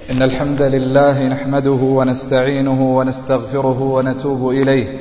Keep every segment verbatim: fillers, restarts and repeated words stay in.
إن الحمد لله نحمده ونستعينه ونستغفره ونتوب إليه،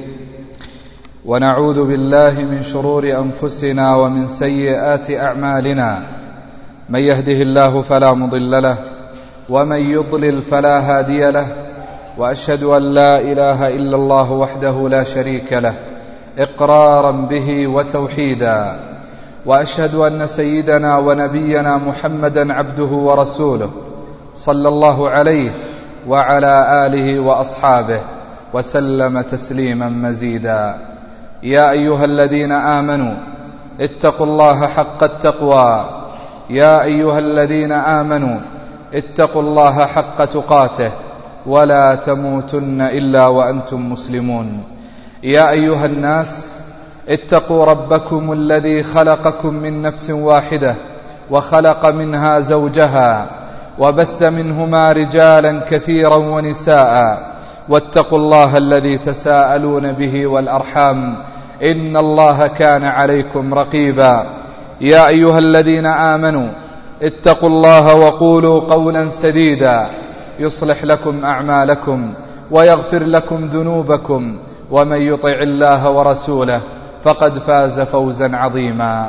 ونعوذ بالله من شرور أنفسنا ومن سيئات أعمالنا. من يهده الله فلا مضل له، ومن يضلل فلا هادي له، وأشهد أن لا إله إلا الله وحده لا شريك له إقرارا به وتوحيدا، وأشهد أن سيدنا ونبينا محمدا عبده ورسوله صلى الله عليه وعلى آله وأصحابه وسلم تسليما مزيدا. يا أيها الذين آمنوا اتقوا الله حق التقوى يا أيها الذين آمنوا اتقوا الله حق تقاته ولا تموتن إلا وأنتم مسلمون. يا أيها الناس اتقوا ربكم الذي خلقكم من نفس واحدة وخلق منها زوجها وبث منهما رجالا كثيرا ونساء، واتقوا الله الذي تساءلون به والأرحام إن الله كان عليكم رقيبا. يا أيها الذين آمنوا اتقوا الله وقولوا قولا سديدا يصلح لكم أعمالكم ويغفر لكم ذنوبكم، ومن يطع الله ورسوله فقد فاز فوزا عظيما.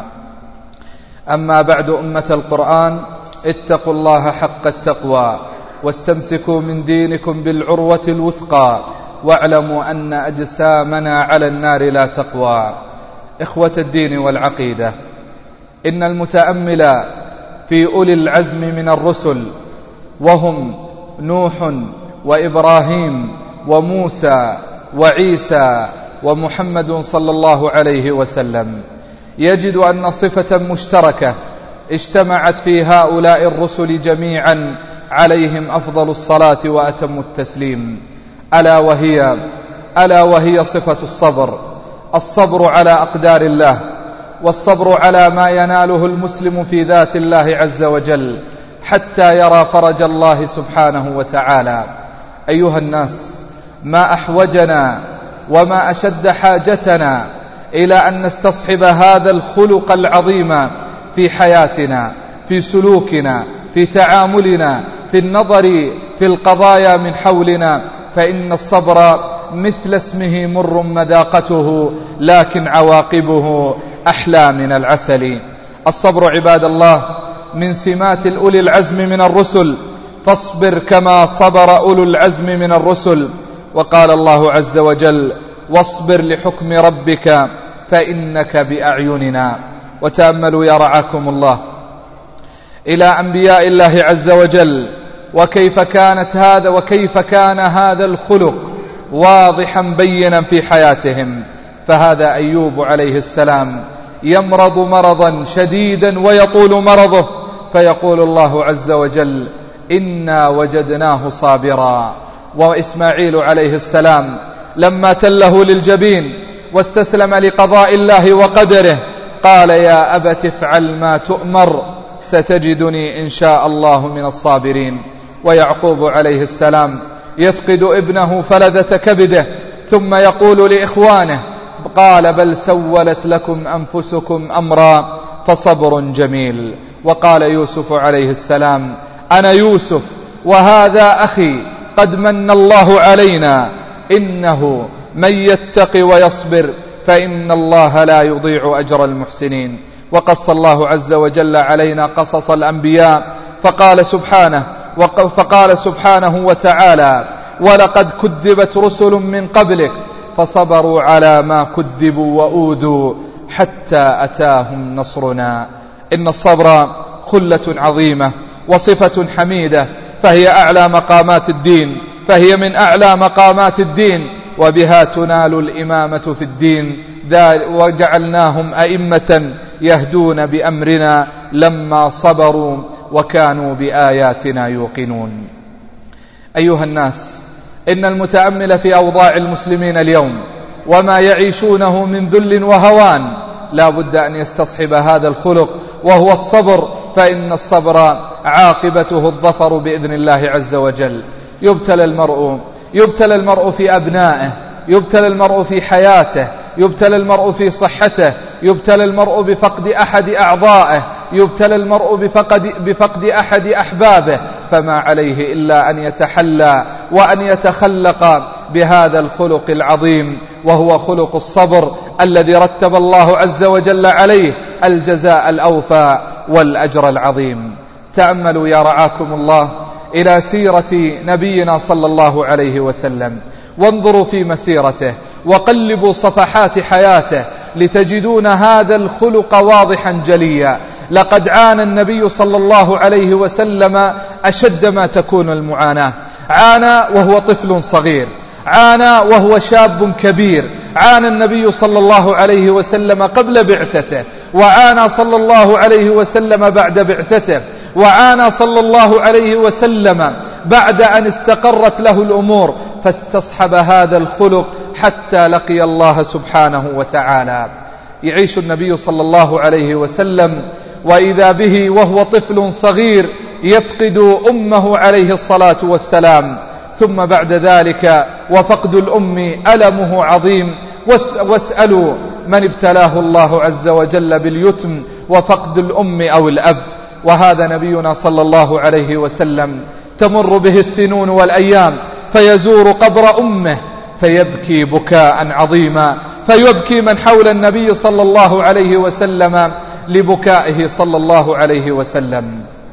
أما بعد، أمة القرآن، اتقوا الله حق التقوى واستمسكوا من دينكم بالعروة الوثقى، واعلموا أن أجسامنا على النار لا تقوى. إخوة الدين والعقيدة، إن المتأمل في أولي العزم من الرسل وهم نوح وإبراهيم وموسى وعيسى ومحمد صلى الله عليه وسلم يجد أن صفة مشتركة اجتمعت في هؤلاء الرسل جميعا عليهم أفضل الصلاة وأتم التسليم، ألا وهي ألا وهي صفة الصبر. الصبر على أقدار الله، والصبر على ما يناله المسلم في ذات الله عز وجل حتى يرى فرج الله سبحانه وتعالى. أيها الناس، ما أحوجنا وما أشد حاجتنا إلى أن نستصحب هذا الخلق العظيم في حياتنا، في سلوكنا، في تعاملنا، في النظر في القضايا من حولنا، فإن الصبر مثل اسمه مر مذاقته، لكن عواقبه أحلى من العسل. الصبر عباد الله من سمات أولي العزم من الرسل، فاصبر كما صبر أولو العزم من الرسل. وقال الله عز وجل: واصبر لحكم ربك فإنك بأعيننا. وتأملوا يا رعاكم الله إلى أنبياء الله عز وجل، وكيف كانت هذا وكيف كان هذا الخلق واضحا بينا في حياتهم. فهذا أيوب عليه السلام يمرض مرضا شديدا ويطول مرضه، فيقول الله عز وجل: إنا وجدناه صابرا. وإسماعيل عليه السلام لما تله للجبين واستسلم لقضاء الله وقدره قال: يا أبت افعل ما تؤمر ستجدني إن شاء الله من الصابرين. ويعقوب عليه السلام يفقد ابنه فلذة كبده ثم يقول لإخوانه: قال: بل سولت لكم أنفسكم أمرا فصبر جميل. وقال يوسف عليه السلام: أنا يوسف وهذا أخي قد من الله علينا، إنه من يتق ويصبر فإن الله لا يضيع أجر المحسنين. وقص الله عز وجل علينا قصص الأنبياء فقال سبحانه فقال سبحانه وتعالى: ولقد كذبت رسل من قبلك فصبروا على ما كذبوا وأوذوا حتى أتاهم نصرنا. إن الصبر خلة عظيمة وصفة حميدة، فهي أعلى مقامات الدين فهي من أعلى مقامات الدين وبها تنال الإمامة في الدين، وجعلناهم أئمة يهدون بأمرنا لما صبروا وكانوا بآياتنا يوقنون. أيها الناس، إن المتأمل في أوضاع المسلمين اليوم وما يعيشونه من ذل وهوان لا بد أن يستصحب هذا الخلق وهو الصبر، فإن الصبر عاقبته الظفر بإذن الله عز وجل. يبتلى المرء يبتلى المرء في أبنائه، يبتلى المرء في حياته، يبتلى المرء في صحته، يبتلى المرء بفقد أحد أعضائه، يبتلى المرء بفقد, بفقد أحد أحبابه، فما عليه إلا أن يتحلى وأن يتخلق بهذا الخلق العظيم، وهو خلق الصبر الذي رتب الله عز وجل عليه الجزاء الأوفى والأجر العظيم. تأملوا يا رعاكم الله إلى سيرة نبينا صلى الله عليه وسلم، وانظروا في مسيرته وقلبوا صفحات حياته لتجدون هذا الخلق واضحا جليا. لقد عانى النبي صلى الله عليه وسلم أشد ما تكون المعاناة، عانى وهو طفل صغير، عانى وهو شاب كبير، عانى النبي صلى الله عليه وسلم قبل بعثته، وعانى صلى الله عليه وسلم بعد بعثته، وعانى صلى الله عليه وسلم بعد أن استقرت له الأمور، فاستصحب هذا الخلق حتى لقي الله سبحانه وتعالى. يعيش النبي صلى الله عليه وسلم وإذا به وهو طفل صغير يفقد أمه عليه الصلاة والسلام، ثم بعد ذلك وفقد الأم ألمه عظيم، واسألوا من ابتلاه الله عز وجل باليتم وفقد الأم أو الأب. وهذا نبينا صلى الله عليه وسلم تمر به السنون والأيام فيزور قبر أمه فيبكي بكاء عظيما، فيبكي من حول النبي صلى الله عليه وسلم لبكائه صلى الله عليه وسلم.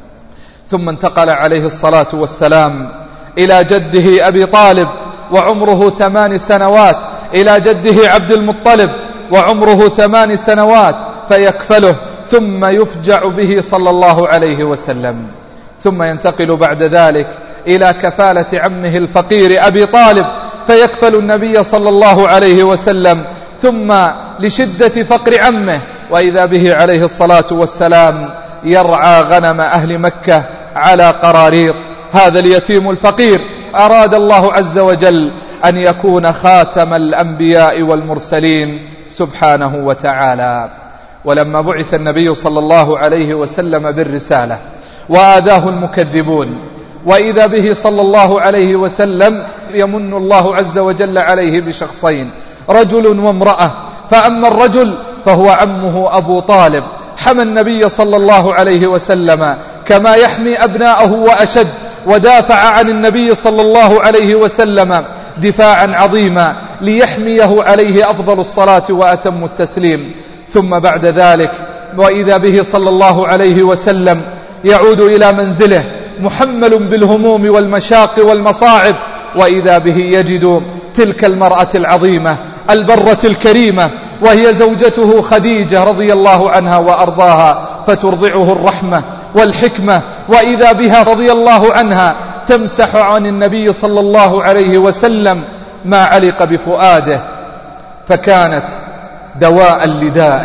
ثم انتقل عليه الصلاة والسلام إلى جده أبي طالب وعمره ثمان سنوات، إلى جده عبد المطلب وعمره ثمان سنوات فيكفله، ثم يفجع به صلى الله عليه وسلم. ثم ينتقل بعد ذلك إلى كفالة عمه الفقير أبي طالب فيكفل النبي صلى الله عليه وسلم، ثم لشدة فقر عمه وإذا به عليه الصلاة والسلام يرعى غنم أهل مكة على قراريط. هذا اليتيم الفقير أراد الله عز وجل أن يكون خاتم الأنبياء والمرسلين سبحانه وتعالى. ولما بعث النبي صلى الله عليه وسلم بالرسالة وآذاه المكذبون، وإذا به صلى الله عليه وسلم يمن الله عز وجل عليه بشخصين، رجل وامرأة. فأما الرجل فهو عمه أبو طالب، حمى النبي صلى الله عليه وسلم كما يحمي أبناءه وأشد، ودافع عن النبي صلى الله عليه وسلم دفاعا عظيما ليحميه عليه أفضل الصلاة وأتم التسليم. ثم بعد ذلك وإذا به صلى الله عليه وسلم يعود إلى منزله محمل بالهموم والمشاق والمصاعب، وإذا به يجد تلك المرأة العظيمة البرة الكريمة وهي زوجته خديجة رضي الله عنها وأرضاها، فترضعه الرحمة والحكمة، وإذا بها رضي الله عنها تمسح عن النبي صلى الله عليه وسلم ما علق بفؤاده، فكانت دواء لدائه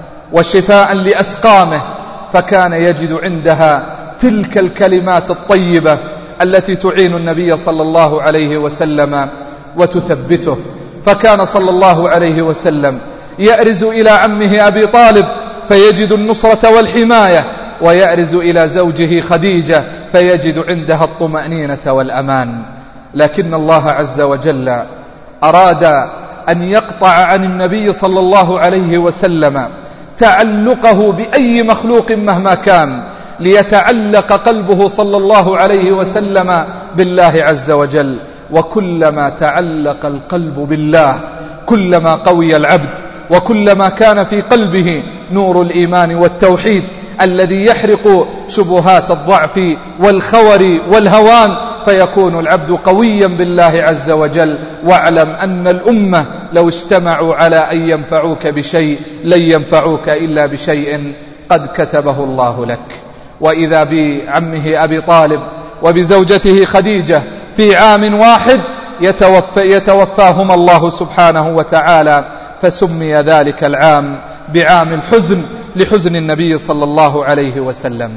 وشفاء لأسقامه، فكان يجد عندها تلك الكلمات الطيبة التي تعين النبي صلى الله عليه وسلم وتثبته. فكان صلى الله عليه وسلم يأرز إلى عمه أبي طالب فيجد النصرة والحماية، ويأرز إلى زوجه خديجة فيجد عندها الطمأنينة والأمان. لكن الله عز وجل أراد أن يقطع عن النبي صلى الله عليه وسلم تعلقه بأي مخلوق مهما كان، ليتعلق قلبه صلى الله عليه وسلم بالله عز وجل. وكلما تعلق القلب بالله كلما قوي العبد، وكلما كان في قلبه نور الإيمان والتوحيد الذي يحرق شبهات الضعف والخور والهوان، فيكون العبد قويا بالله عز وجل. واعلم أن الأمة لو اجتمعوا على أن ينفعوك بشيء لن ينفعوك إلا بشيء قد كتبه الله لك. وإذا بعمه أبي طالب وبزوجته خديجة في عام واحد يتوفى يتوفاهما الله سبحانه وتعالى، فسمي ذلك العام بعام الحزن لحزن النبي صلى الله عليه وسلم.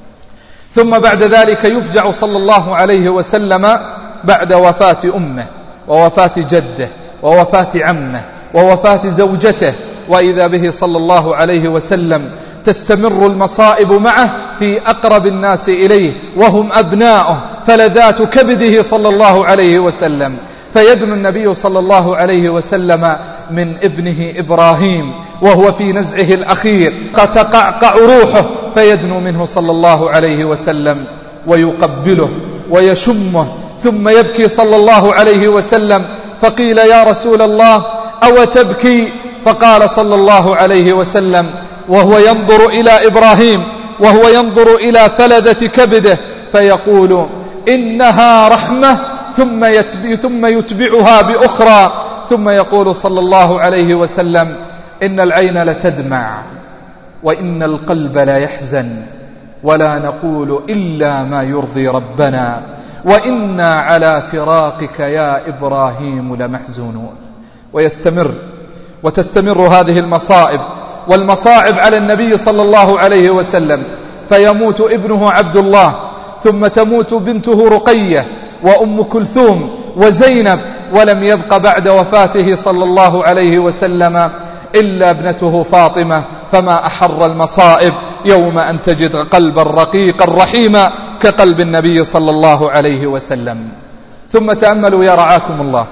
ثم بعد ذلك يفجع صلى الله عليه وسلم بعد وفاة أمه ووفاة جده ووفاة عمه ووفاة زوجته، وإذا به صلى الله عليه وسلم تستمر المصائب معه في أقرب الناس إليه وهم أبناؤه، فلذات كبده صلى الله عليه وسلم. فيدنو النبي صلى الله عليه وسلم من ابنه إبراهيم وهو في نزعه الأخير قد تقعقع روحه فيدنو منه صلى الله عليه وسلم ويقبله ويشمه، ثم يبكي صلى الله عليه وسلم. فقيل يا رسول الله أو تبكي؟ فقال صلى الله عليه وسلم وهو ينظر إلى إبراهيم وهو ينظر إلى فلذة كبده فيقول إنها رحمة، ثم يتبع ثم يتبعها بأخرى، ثم يقول صلى الله عليه وسلم إن العين لتدمع وإن القلب لا يحزن ولا نقول إلا ما يرضي ربنا وإنا على فراقك يا إبراهيم لمحزونون. ويستمر وتستمر هذه المصائب والمصاعب على النبي صلى الله عليه وسلم، فيموت ابنه عبد الله، ثم تموت بنته رقية وأم كلثوم وزينب، ولم يبق بعد وفاته صلى الله عليه وسلم إلا ابنته فاطمة. فما أحر المصائب يوم أن تجد قلبا رقيقا رحيما كقلب النبي صلى الله عليه وسلم. ثم تأملوا يا رعاكم الله،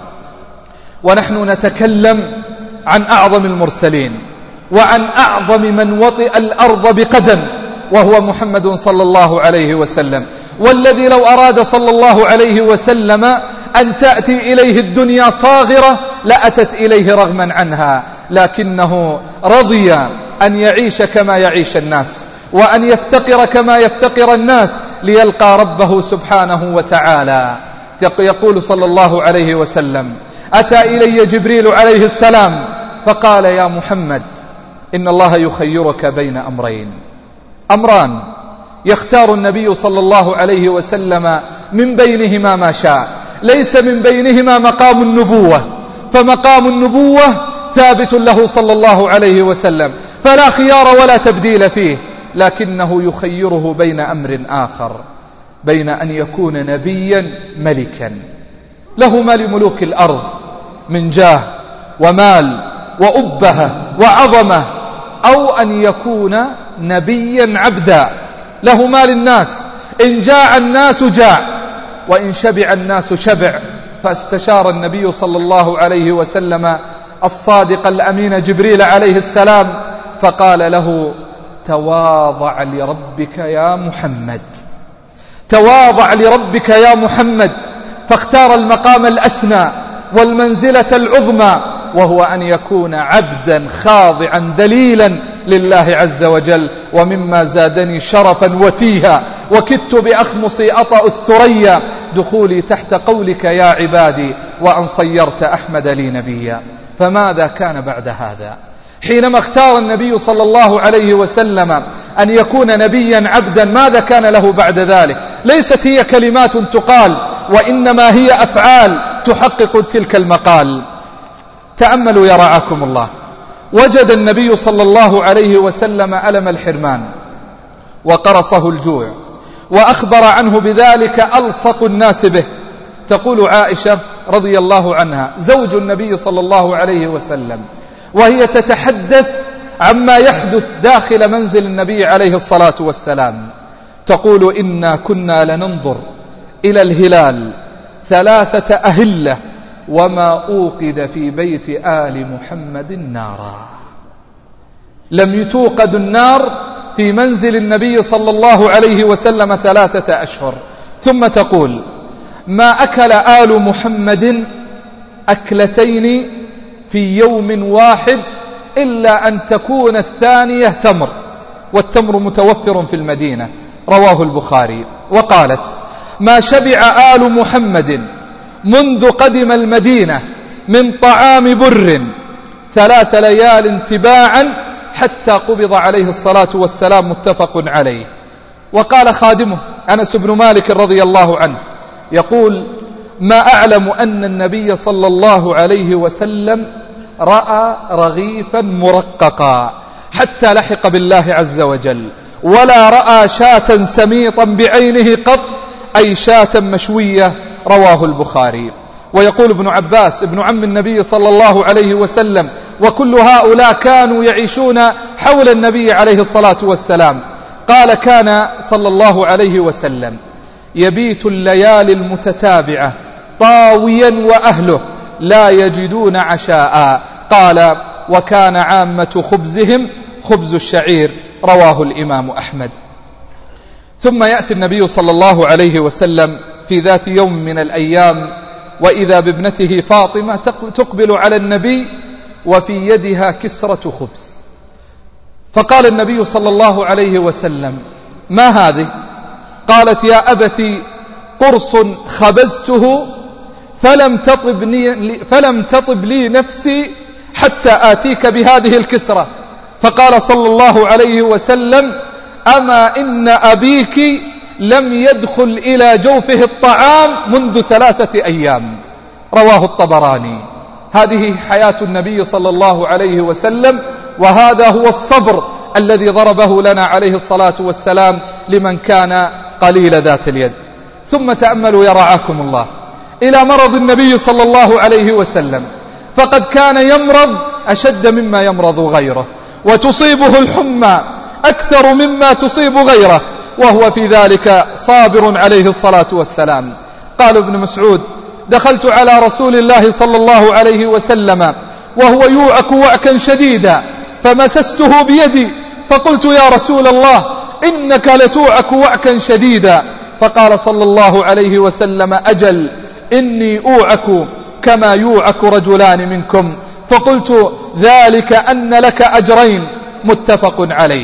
ونحن نتكلم عن أعظم المرسلين وعن أعظم من وطئ الأرض بقدم، وهو محمد صلى الله عليه وسلم، والذي لو أراد صلى الله عليه وسلم أن تأتي إليه الدنيا صاغرة لأتت إليه رغما عنها، لكنه رضي أن يعيش كما يعيش الناس وأن يفتقر كما يفتقر الناس ليلقى ربه سبحانه وتعالى. يقول صلى الله عليه وسلم أتى إلي جبريل عليه السلام فقال يا محمد إن الله يخيرك بين أمرين، أمران يختار النبي صلى الله عليه وسلم من بينهما ما شاء، ليس من بينهما مقام النبوة، فمقام النبوة ثابت له صلى الله عليه وسلم فلا خيار ولا تبديل فيه، لكنه يخيره بين أمر آخر، بين أن يكون نبيا ملكا له ما لملوك الأرض من جاه ومال وأبهة وعظمة، أو أن يكون نبيا عبدا له ما للناس، إن جاع الناس جاع وإن شبع الناس شبع. فاستشار النبي صلى الله عليه وسلم الصادق الأمين جبريل عليه السلام فقال له تواضع لربك يا محمد، تواضع لربك يا محمد، فاختار المقام الأسنى والمنزلة العظمى، وهو أن يكون عبدا خاضعا ذليلا لله عز وجل. ومما زادني شرفا وتيها وكدت بأخمصي أطأ الثريا دخولي تحت قولك يا عبادي وأن صيرت أحمد لي نبيا. فماذا كان بعد هذا؟ حينما اختار النبي صلى الله عليه وسلم أن يكون نبيا عبدا، ماذا كان له بعد ذلك؟ ليست هي كلمات تقال، وإنما هي أفعال تحقق تلك المقال. تأملوا يا رعاكم الله، وجد النبي صلى الله عليه وسلم ألم الحرمان وقرصه الجوع، وأخبر عنه بذلك ألصق الناس به. تقول عائشة رضي الله عنها زوج النبي صلى الله عليه وسلم وهي تتحدث عما يحدث داخل منزل النبي عليه الصلاة والسلام، تقول إنا كنا لننظر إلى الهلال ثلاثة أهلة وما أوقد في بيت آل محمد نارا. لم توقد النار في منزل النبي صلى الله عليه وسلم ثلاثة أشهر. ثم تقول ما أكل آل محمد أكلتين في يوم واحد إلا أن تكون الثانية تمر، والتمر متوفر في المدينة، رواه البخاري. وقالت ما شبع آل محمد منذ قدم المدينة من طعام بر ثلاث ليال تباعا حتى قبض عليه الصلاة والسلام، متفق عليه. وقال خادمه أنس بن مالك رضي الله عنه يقول ما أعلم أن النبي صلى الله عليه وسلم رأى رغيفا مرققا حتى لحق بالله عز وجل، ولا رأى شاة سميطا بعينه قط، أي شاة مشوية، رواه البخاري. ويقول ابن عباس ابن عم النبي صلى الله عليه وسلم وكل هؤلاء كانوا يعيشون حول النبي عليه الصلاة والسلام، قال كان صلى الله عليه وسلم يبيت الليالي المتتابعة طاويا وأهله لا يجدون عشاء، قال وكان عامة خبزهم خبز الشعير. رواه الإمام أحمد. ثم يأتي النبي صلى الله عليه وسلم في ذات يوم من الأيام وإذا بابنته فاطمة تقبل على النبي وفي يدها كسرة خبز، فقال النبي صلى الله عليه وسلم: ما هذه؟ قالت: يا أبتي قرص خبزته فلم تطب لي, فلم تطب لي نفسي حتى آتيك بهذه الكسرة. فقال صلى الله عليه وسلم: أما إن أبيك لم يدخل إلى جوفه الطعام منذ ثلاثة أيام. رواه الطبراني. هذه حياة النبي صلى الله عليه وسلم، وهذا هو الصبر الذي ضربه لنا عليه الصلاة والسلام لمن كان قليل ذات اليد. ثم تأملوا يا رعاكم الله إلى مرض النبي صلى الله عليه وسلم، فقد كان يمرض أشد مما يمرض غيره، وتصيبه الحمى أكثر مما تصيب غيره، وهو في ذلك صابر عليه الصلاة والسلام. قال ابن مسعود: دخلت على رسول الله صلى الله عليه وسلم وهو يوعك وعكا شديدا، فمسسته بيدي فقلت: يا رسول الله إنك لتوعك وعكا شديدا. فقال صلى الله عليه وسلم: أجل، إني أوعك كما يوعك رجلان منكم. فقلت: ذلك أن لك أجرين. متفق عليه.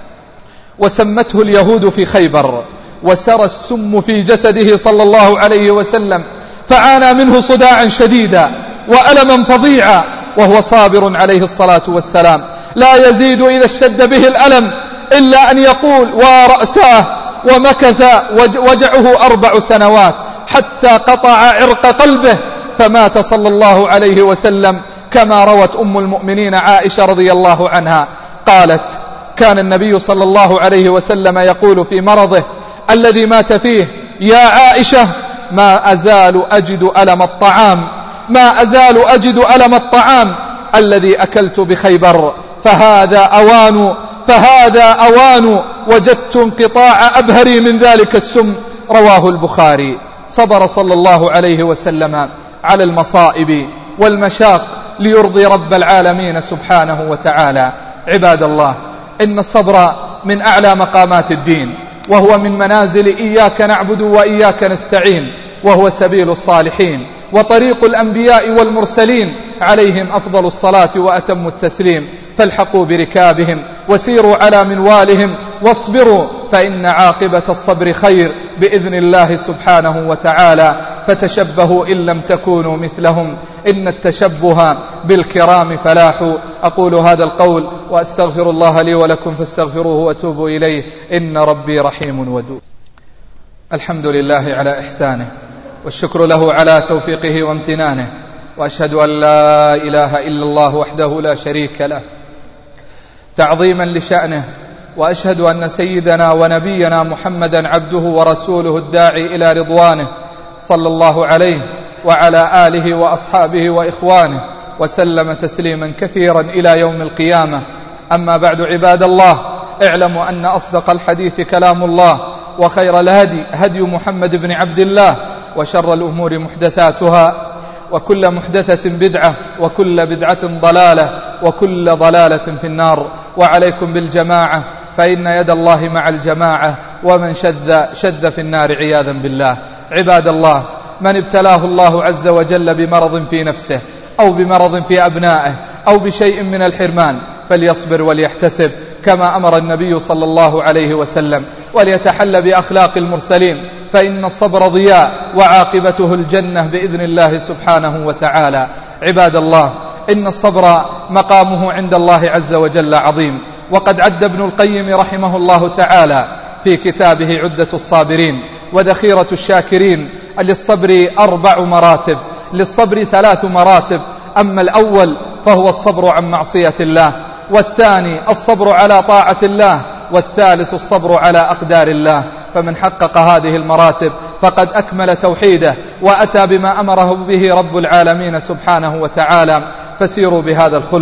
وسمته اليهود في خيبر، وسرى السم في جسده صلى الله عليه وسلم، فعانى منه صداعا شديدا وألما فظيعا، وهو صابر عليه الصلاة والسلام، لا يزيد إذا اشتد به الألم إلا أن يقول: ورأساه. ومكث وجعه أربع سنوات حتى قطع عرق قلبه، فمات صلى الله عليه وسلم، كما روت أم المؤمنين عائشة رضي الله عنها قالت: كان النبي صلى الله عليه وسلم يقول في مرضه الذي مات فيه: يا عائشة، ما أزال أجد ألم الطعام ما أزال أجد ألم الطعام الذي أكلت بخيبر، فهذا أوان فهذا أوان وجدت انقطاع أبهري من ذلك السم. رواه البخاري. صبر صلى الله عليه وسلم على المصائب والمشاق ليرضي رب العالمين سبحانه وتعالى. عباد الله، إن الصبر من أعلى مقامات الدين، وهو من منازل إياك نعبد وإياك نستعين، وهو سبيل الصالحين وطريق الأنبياء والمرسلين عليهم أفضل الصلاة وأتم التسليم. فالحقوا بركابهم وسيروا على منوالهم واصبروا، فإن عاقبة الصبر خير بإذن الله سبحانه وتعالى. فتشبهوا إن لم تكونوا مثلهم، إن التشبه بالكرام فلاح. أقول هذا القول وأستغفر الله لي ولكم فاستغفروه وتوبوا إليه، إن ربي رحيم ودود. الحمد لله على إحسانه، والشكر له على توفيقه وامتنانه، وأشهد أن لا إله إلا الله وحده لا شريك له تعظيما لشأنه، وأشهد أن سيدنا ونبينا محمدا عبده ورسوله الداعي إلى رضوانه، صلى الله عليه وعلى آله وأصحابه وإخوانه وسلم تسليما كثيرا إلى يوم القيامة. أما بعد، عباد الله، اعلموا أن أصدق الحديث كلام الله، وخير الهدي هدي محمد بن عبد الله، وشر الأمور محدثاتها، وكل محدثة بدعة، وكل بدعة ضلالة، وكل ضلالة في النار. وعليكم بالجماعة، فإن يد الله مع الجماعة، ومن شذ شذ في النار عياذا بالله. عباد الله، من ابتلاه الله عز وجل بمرض في نفسه أو بمرض في أبنائه أو بشيء من الحرمان فليصبر وليحتسب كما أمر النبي صلى الله عليه وسلم، وليتحلى بأخلاق المرسلين، فإن الصبر ضياء وعاقبته الجنة بإذن الله سبحانه وتعالى. عباد الله، إن الصبر مقامه عند الله عز وجل عظيم، وقد عد ابن القيم رحمه الله تعالى في كتابه عدة الصابرين وذخيرة الشاكرين للصبر أربع مراتب. للصبر ثلاث مراتب: أما الأول فهو الصبر عن معصية الله، والثاني الصبر على طاعة الله، والثالث الصبر على أقدار الله. فمن حقق هذه المراتب فقد أكمل توحيده وأتى بما أمره به رب العالمين سبحانه وتعالى. فسيروا بهذا الخلق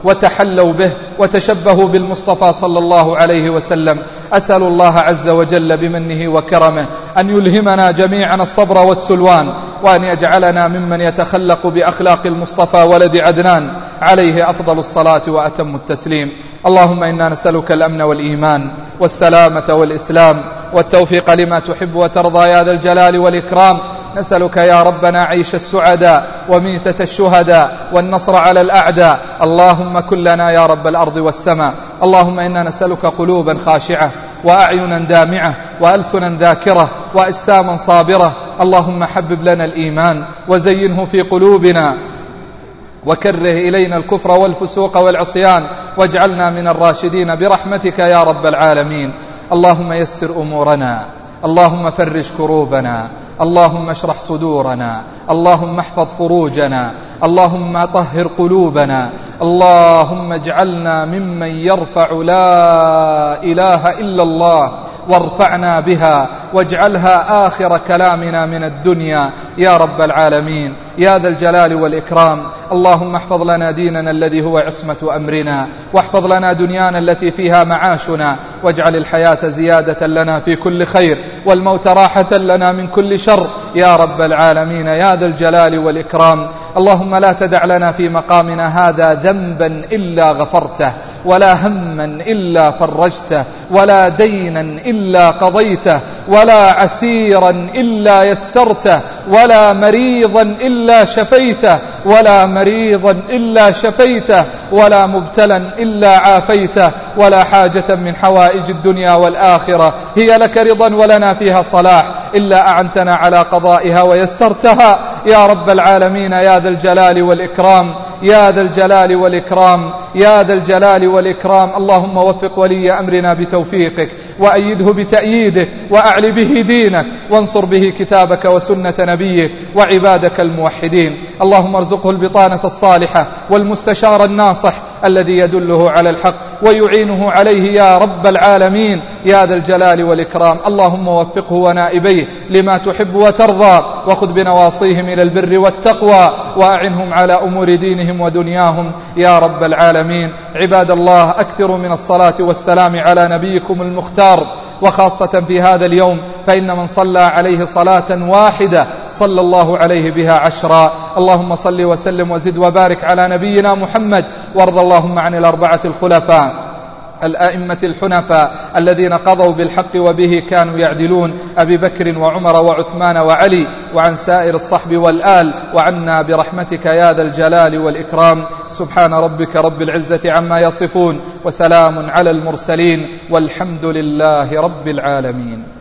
وتحلوا به وتشبهوا بالمصطفى صلى الله عليه وسلم. أسأل الله عز وجل بمنه وكرمه أن يلهمنا جميعا الصبر والسلوان، وأن يجعلنا ممن يتخلق بأخلاق المصطفى ولد عدنان عليه أفضل الصلاة وأتم التسليم. اللهم إنا نسألك الأمن والإيمان والسلامة والإسلام والتوفيق لما تحب وترضى يا ذا الجلال والإكرام. نسألك يا ربنا عيش السعداء وميتة الشهداء والنصر على الأعداء. اللهم كن لنا يا رب الأرض والسماء. اللهم إنا نسألك قلوبا خاشعة وأعينا دامعة وألسنا ذاكرة وأجساما صابرة. اللهم حبب لنا الإيمان وزينه في قلوبنا وكره إلينا الكفر والفسوق والعصيان واجعلنا من الراشدين برحمتك يا رب العالمين. اللهم يسر أمورنا، اللهم فرج كروبنا، اللهم اشرح صدورنا، اللهم احفظ فروجنا، اللهم طهر قلوبنا، اللهم اجعلنا ممن يرفع لا إله إلا الله وارفعنا بها واجعلها آخر كلامنا من الدنيا يا رب العالمين يا ذا الجلال والإكرام. اللهم احفظ لنا ديننا الذي هو عصمة أمرنا، واحفظ لنا دنيانا التي فيها معاشنا، واجعل الحياة زيادة لنا في كل خير والموت راحة لنا من كل شر يا رب العالمين يا ذا الجلال والإكرام. اللهم لا تدع لنا في مقامنا هذا ذنبا إلا غفرته، ولا هما إلا فرجته، ولا دينا إلا قضيته، ولا عسيرا إلا يسرته، ولا مريضا إلا شفيته، ولا مريضا إلا شفيته، ولا مبتلا إلا عافيته، ولا حاجة من حوائج الدنيا والآخرة هي لك رضا ولنا فيها صلاح إلا أعنتنا على قضائها ويسرتها يا رب العالمين يا ذا الجلال والإكرام يا ذا الجلال والإكرام يا ذا الجلال والإكرام. اللهم وفق ولي أمرنا بتوفيقك، وأيده بتأييدك، وأعل به دينك، وانصر به كتابك وسنة نبيك وعبادك الموحدين. اللهم ارزقه البطانة الصالحة والمستشار الناصح الذي يدله على الحق ويعينه عليه يا رب العالمين يا ذا الجلال والإكرام. اللهم وفقه ونائبيه لما تحب وترضى، وخذ بنواصيهم إلى البر والتقوى، وأعنهم على أمور دينهم ودنياهم يا رب العالمين. عباد الله، أكثروا من الصلاة والسلام على نبيكم المختار، وخاصة في هذا اليوم فإن من صلى عليه صلاة واحدة صلى الله عليه بها عشرا. اللهم صل وسلم وزد وبارك على نبينا محمد، وارض اللهم عن الأربعة الخلفاء الأئمة الحنفاء الذين قضوا بالحق وبه كانوا يعدلون، أبي بكر وعمر وعثمان وعلي، وعن سائر الصحب والآل، وعنا برحمتك يا ذا الجلال والإكرام. سبحان ربك رب العزة عما يصفون، وسلام على المرسلين، والحمد لله رب العالمين.